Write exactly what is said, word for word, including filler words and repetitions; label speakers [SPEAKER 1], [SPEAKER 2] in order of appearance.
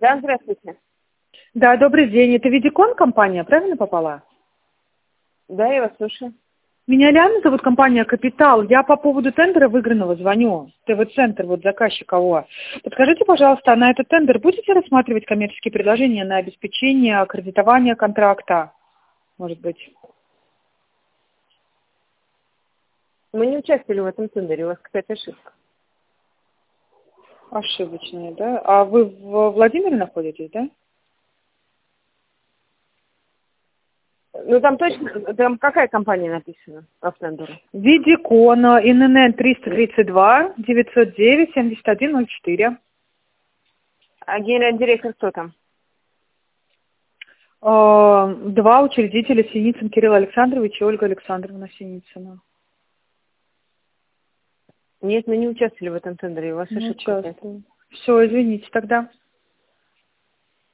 [SPEAKER 1] Да, здравствуйте.
[SPEAKER 2] Да, добрый день. Это Видикон компания, правильно попала?
[SPEAKER 1] Да, я вас слушаю.
[SPEAKER 2] Меня Лиана зовут, компания «Капитал». Я по поводу тендера выигранного звоню. ТВ-центр, вот заказчик ООО. Подскажите, пожалуйста, на этот тендер будете рассматривать коммерческие предложения на обеспечение кредитования контракта? Может быть?
[SPEAKER 1] Мы не участвовали в этом тендере, у вас какая-то ошибка.
[SPEAKER 2] Ошибочная, да? А вы в Владимире находитесь, да?
[SPEAKER 1] Ну, там точно, там какая компания написана по тендеру?
[SPEAKER 2] Видикон, ИНН триста тридцать два девятьсот девять семьдесят один ноль четыре.
[SPEAKER 1] А генеральный директор кто там?
[SPEAKER 2] Э, Два учредителя: Синицын Кирилл Александрович и Ольга Александровна Синицына.
[SPEAKER 1] Нет, мы не участвовали в этом тендере, у вас
[SPEAKER 2] Не
[SPEAKER 1] ошибка какая-то.
[SPEAKER 2] участвую. Все, извините тогда.